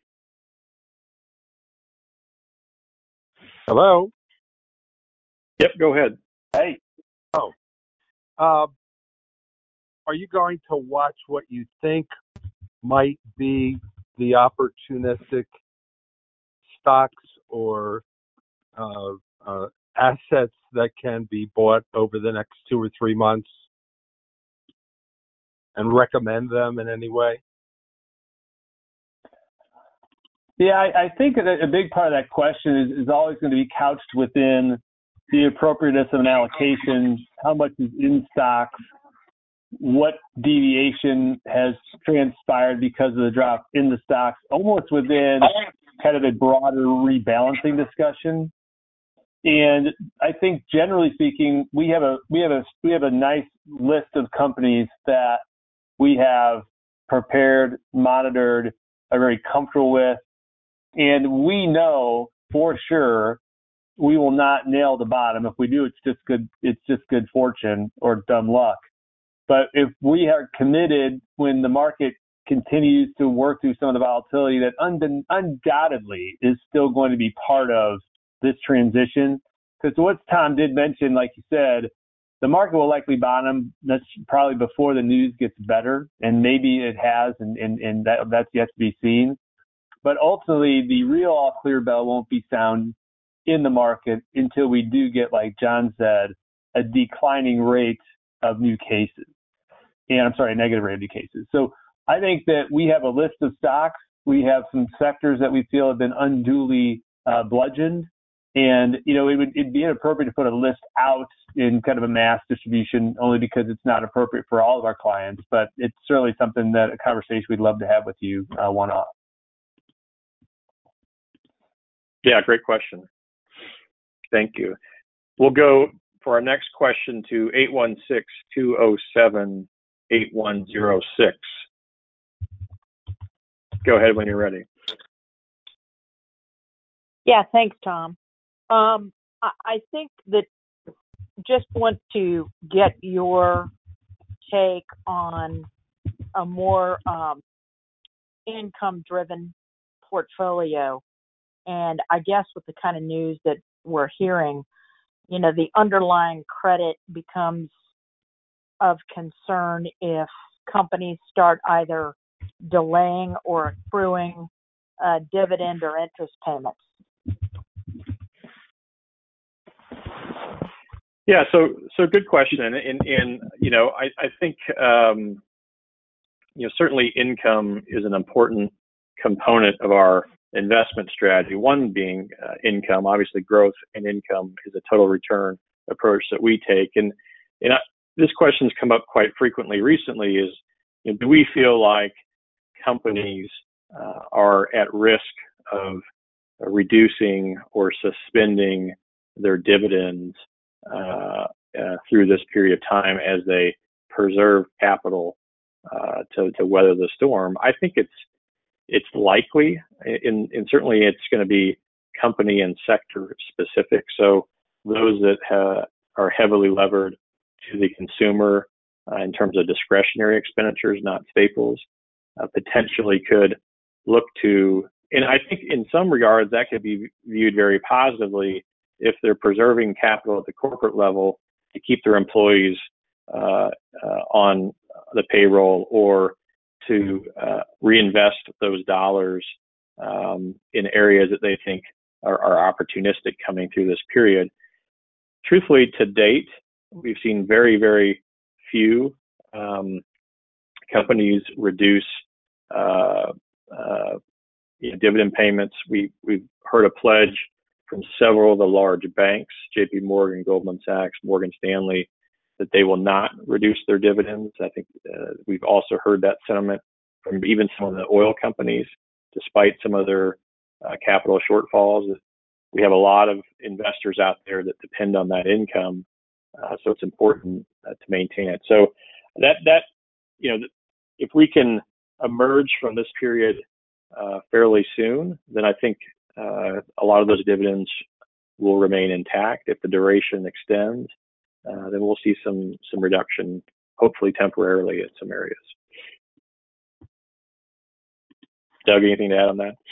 Hello? Yep, go ahead. Hey. Oh. Uh, are you going to watch what you think might be the opportunistic stocks or uh, uh, assets that can be bought over the next two or three months and recommend them in any way? Yeah, I, I think that a big part of that question is, is always going to be couched within the appropriateness of an allocation, how much is in stocks, what deviation has transpired because of the drop in the stocks, almost within kind of a broader rebalancing discussion. And I think generally speaking, we have a we have a we have a nice list of companies that we have prepared, monitored, are very comfortable with, and we know for sure we will not nail the bottom. If we do, it's just good it's just good fortune or dumb luck. But if we are committed when the market continues to work through some of the volatility that un- undoubtedly is still going to be part of this transition, because what Tom did mention, like you said, the market will likely bottom. That's probably before the news gets better, and maybe it has, and, and, and that, that's yet to be seen. But ultimately, the real all clear bell won't be sound in the market until we do get, like John said, a declining rate of new cases. And I'm sorry, negative rate of new cases. So I think that we have a list of stocks. We have some sectors that we feel have been unduly uh, bludgeoned. And, you know, it would it'd be inappropriate to put a list out in kind of a mass distribution only because it's not appropriate for all of our clients. But it's certainly something that a conversation we'd love to have with you uh, one-off. Yeah, great question. Thank you. We'll go for our next question to eight one six, two oh seven, eight one zero six. Go ahead when you're ready. Yeah, thanks, Tom. Um, I, I think that just want to get your take on a more um, income-driven portfolio. And I guess with the kind of news that we're hearing, you know, the underlying credit becomes of concern if companies start either delaying or accruing uh, dividend or interest payments? Yeah, so so good question, and and, and you know I I think um, you know certainly income is an important component of our investment strategy. One being uh, income, obviously growth and income is a total return approach that we take, and and I, this question's come up quite frequently recently. Is you know, do we feel like companies uh, are at risk of reducing or suspending their dividends uh, uh, through this period of time as they preserve capital uh, to, to weather the storm? I think it's it's likely, and, and certainly it's going to be company and sector specific. So those that ha- are heavily levered to the consumer uh, in terms of discretionary expenditures, not staples, uh, potentially could look to, and I think in some regards that could be viewed very positively if they're preserving capital at the corporate level to keep their employees uh, uh, on the payroll, or to uh, reinvest those dollars um, in areas that they think are, are opportunistic coming through this period. Truthfully, to date, we've seen very, very few um, companies reduce uh, uh, you know, dividend payments. We, we've heard a pledge from several of the large banks, J P Morgan, Goldman Sachs, Morgan Stanley, that they will not reduce their dividends. I think uh, we've also heard that sentiment from even some of the oil companies, despite some of their uh, capital shortfalls. We have a lot of investors out there that depend on that income, uh, so it's important uh, to maintain it. So that that you know, if we can emerge from this period uh, fairly soon, then I think uh, a lot of those dividends will remain intact. If the duration extends, uh, then we'll see some some reduction, hopefully temporarily, in some areas. Doug, anything to add on that?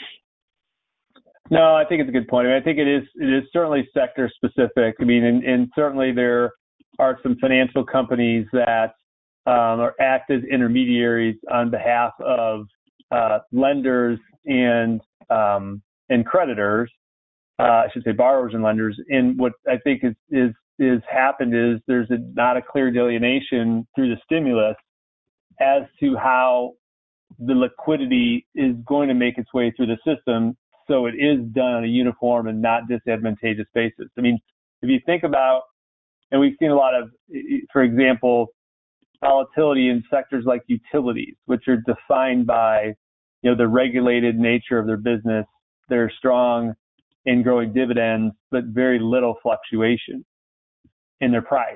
No, I think it's a good point. I mean, I think it is it is certainly sector specific. I mean, and, and certainly there are some financial companies that um, are act as intermediaries on behalf of uh, lenders and um, and creditors. Uh, I should say borrowers and lenders. And what I think is is is happened is there's a, not a clear delineation through the stimulus as to how the liquidity is going to make its way through the system, so it is done on a uniform and not disadvantageous basis. I mean, if you think about, and we've seen a lot of, for example, volatility in sectors like utilities, which are defined by, you know, the regulated nature of their business. They're strong in growing dividends, but very little fluctuation in their price.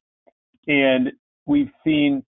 And we've seen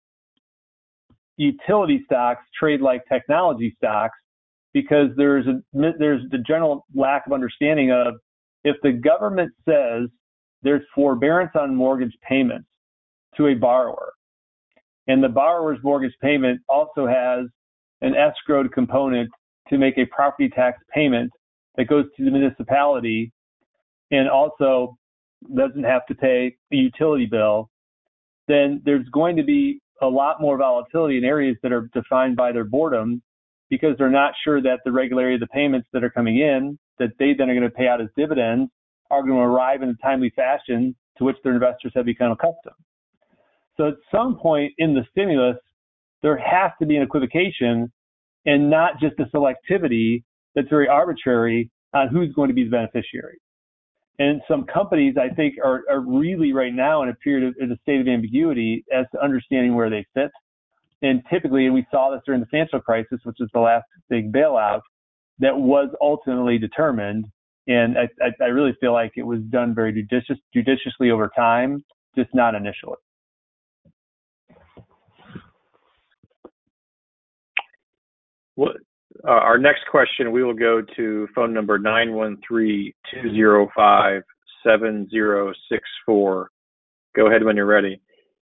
utility stocks trade like technology stocks because there's a there's the general lack of understanding of, if the government says there's forbearance on mortgage payments to a borrower, and the borrower's mortgage payment also has an escrowed component to make a property tax payment that goes to the municipality, and also doesn't have to pay a utility bill, then there's going to be a lot more volatility in areas that are defined by their boredom, because they're not sure that the regularity of the payments that are coming in, that they then are going to pay out as dividends, are going to arrive in a timely fashion to which their investors have become accustomed. So at some point in the stimulus, there has to be an equivocation and not just a selectivity that's very arbitrary on who's going to be the beneficiary. And some companies, I think, are, are really right now in a period of in a state of ambiguity as to understanding where they fit. And typically, and we saw this during the financial crisis, which was the last big bailout, that was ultimately determined. And I, I, I really feel like it was done very judicious, judiciously over time, just not initially. Well, uh, our next question, we will go to phone number nine one three, two zero five, seven zero six four. Go ahead when you're ready.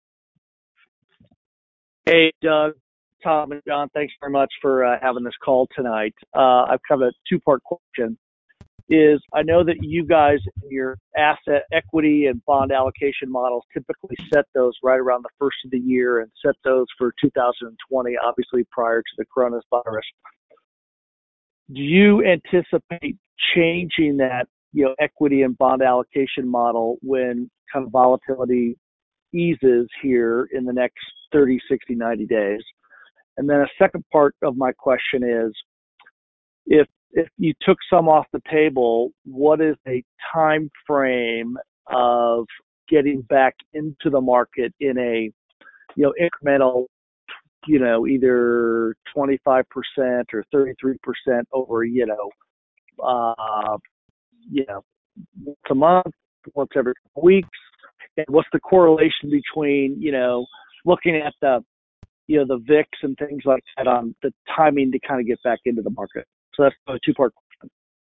Hey, Doug, Tom, and John, thanks very much for uh, having this call tonight. Uh, I've kind of a two-part question. is I know that you guys in your asset equity and bond allocation models typically set those right around the first of the year and set those for two thousand twenty, obviously prior to the coronavirus. Do you anticipate changing that, you know, equity and bond allocation model when kind of volatility eases here in the next thirty, sixty, ninety days? And then a second part of my question is, if if you took some off the table, what is a time frame of getting back into the market in a, you know, incremental, you know, either twenty-five percent or thirty-three percent over, you know, uh, you know, once a month, once every couple weeks? And what's the correlation between, you know, looking at the, you know, the V I X and things like that on the timing to kind of get back into the market? So that's a two-part question.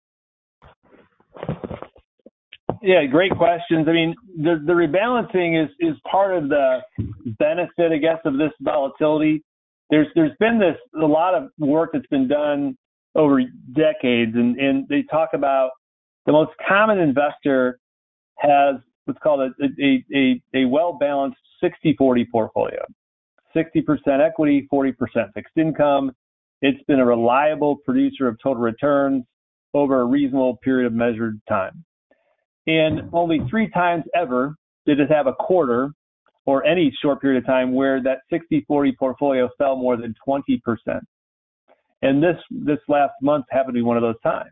Yeah, great questions. I mean, the, the rebalancing is, is part of the benefit, I guess, of this volatility. There's there's been this a lot of work that's been done over decades, and, and they talk about the most common investor has what's called a a, a, a well-balanced sixty forty portfolio. sixty percent equity, forty percent fixed income. It's been a reliable producer of total returns over a reasonable period of measured time. And only three times ever did it have a quarter or any short period of time where that sixty forty portfolio fell more than twenty percent. And this, this last month happened to be one of those times.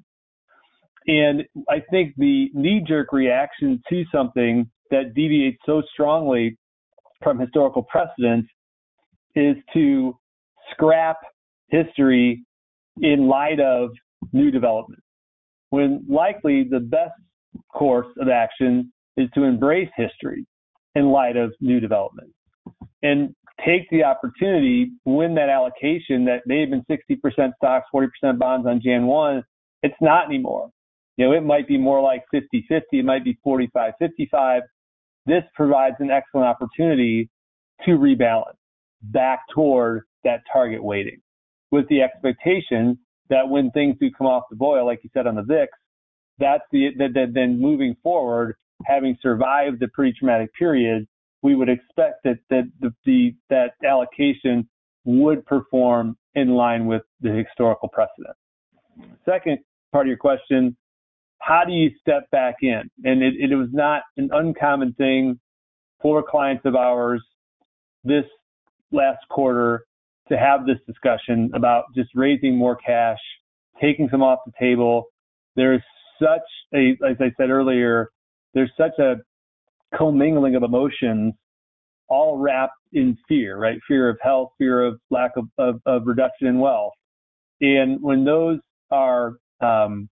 And I think the knee-jerk reaction to something that deviates so strongly from historical precedent is to scrap history in light of new development, when likely the best course of action is to embrace history in light of new development and take the opportunity when that allocation that may have been sixty percent stocks, forty percent bonds on January first, it's not anymore. You know, it might be more like fifty fifty, it might be forty-five fifty-five. This provides an excellent opportunity to rebalance back toward that target weighting, with the expectation that when things do come off the boil, like you said on the V I X, that's the that, that then moving forward, having survived the pretty traumatic period, we would expect that that the, the that allocation would perform in line with the historical precedent. Second part of your question, how do you step back in? And it, it was not an uncommon thing for clients of ours this last quarter to have this discussion about just raising more cash, taking some off the table. There's such a, as I said earlier, there's such a commingling of emotions all wrapped in fear, right? Fear of health, fear of lack of, of, of reduction in wealth. And when those are um,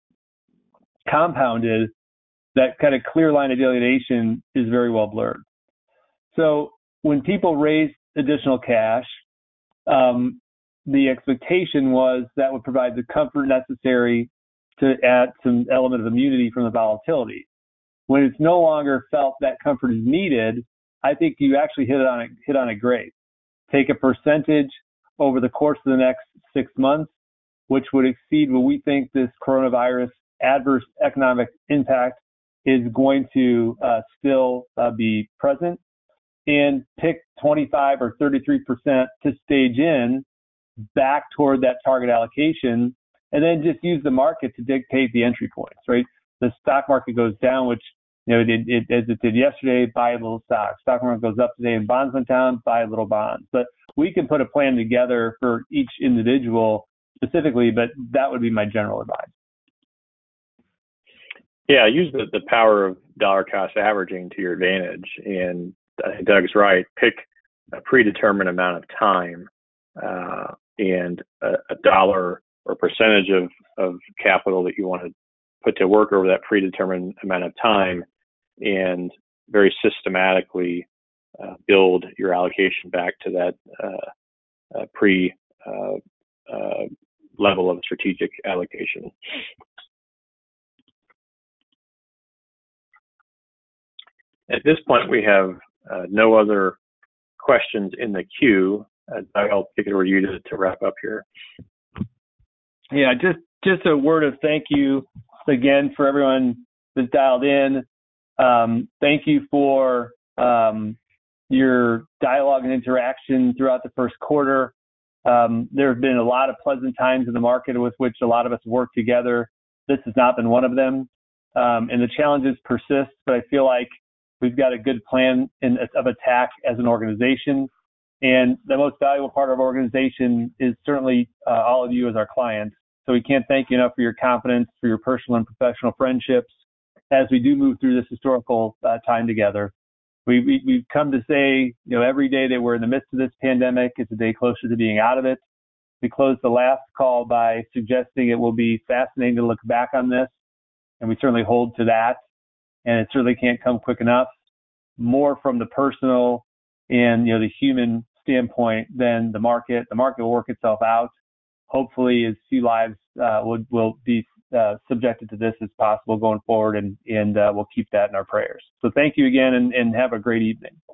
compounded, that kind of clear line of delineation is very well blurred. So when people raise additional cash, um, the expectation was that would provide the comfort necessary to add some element of immunity from the volatility. When it's no longer felt that comfort is needed, I think you actually hit it on a, hit on a great. Take a percentage over the course of the next six months, which would exceed what we think this coronavirus adverse economic impact is going to uh, still uh, be present, and pick twenty-five or thirty-three percent to stage in back toward that target allocation, and then just use the market to dictate the entry points, right? The stock market goes down, which, you know, it, it, as it did yesterday, buy a little stock. Stock market goes up today and bonds went down, buy a little bonds. But we can put a plan together for each individual specifically, but that would be my general advice. Yeah, use the, the power of dollar cost averaging to your advantage. And I think Doug's right. Pick a predetermined amount of time uh, and a, a dollar or percentage of, of capital that you want to put to work over that predetermined amount of time, and very systematically uh, build your allocation back to that uh, uh, pre uh, uh, level of strategic allocation. At this point, we have uh, no other questions in the queue. Uh, Doug, I'll kick it over to you to, to wrap up here. Yeah, just just a word of thank you again for everyone that's dialed in. Um, thank you for um, your dialogue and interaction throughout the first quarter. Um, there have been a lot of pleasant times in the market with which a lot of us work together. This has not been one of them. Um, and the challenges persist, but I feel like we've got a good plan in, of attack as an organization. And the most valuable part of our organization is certainly uh, all of you as our clients. So we can't thank you enough for your confidence, for your personal and professional friendships as we do move through this historical uh, time together. We, we, we've come to say, you know, every day that we're in the midst of this pandemic is a day closer to being out of it. We closed the last call by suggesting it will be fascinating to look back on this, and we certainly hold to that. And it certainly can't come quick enough. More from the personal and, you know, the human standpoint than the market. The market will work itself out. Hopefully, as few lives uh, will will be uh, subjected to this as possible going forward, and and uh, we'll keep that in our prayers. So thank you again, and, and have a great evening.